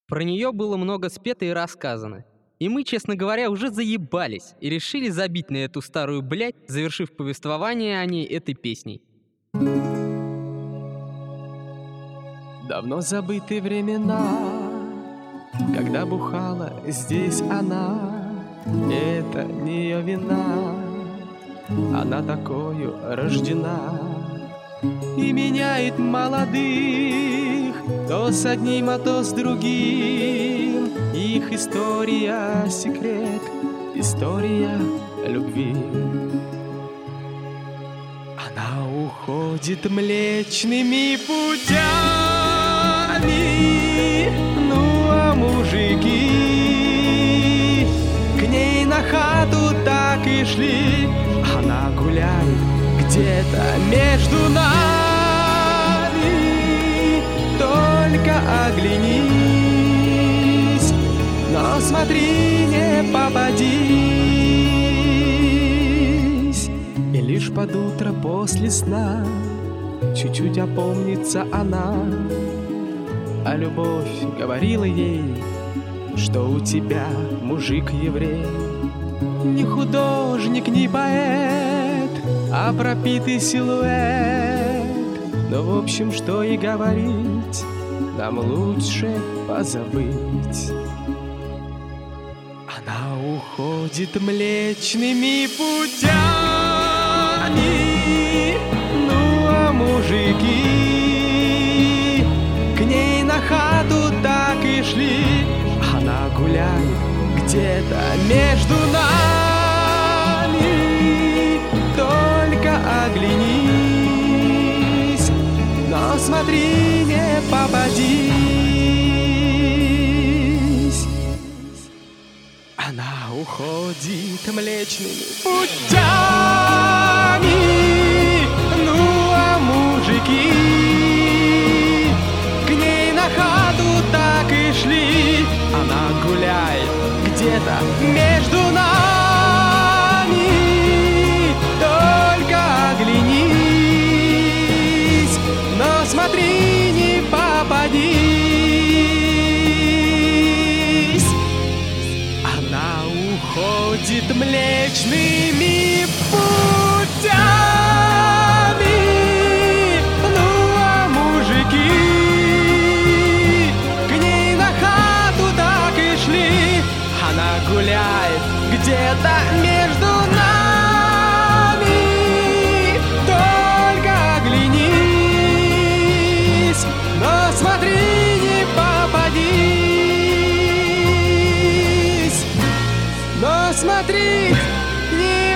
Про нее было много спето и рассказано. И мы, честно говоря, уже заебались и решили забить на эту старую блядь, завершив повествование о ней этой песней. Давно забыты времена, когда бухала здесь она. Это не ее вина, она такою рождена. И меняет молодых то с одним, а то с другим. Их история — секрет, история любви. Она уходит млечными путями, ну а мужики к ней на хату так и шли. Она гуляет где-то между нами, только оглянись, но смотри, не попадись. И лишь под утро после сна чуть-чуть опомнится она, а любовь говорила ей, что у тебя мужик еврей. Не художник, не поэт, а пропитый силуэт. Но в общем, что и говорить, нам лучше позабыть. Она уходит млечными путями, ну а мужики к ней на хату так и шли. Она гуляет где-то между нами, только оглянись, но смотри, не попадись. Она уходит млечными путями, ну а мужики к ней на хату так и шли. Она гуляет где-то между нами, только оглянись, но смотри, не попадись. Она уходит млечными путями, ну а мужики к ней на хату так и шли. Она гуляет где-то между нами, только оглянись, но смотри, не попадись, но смотри, не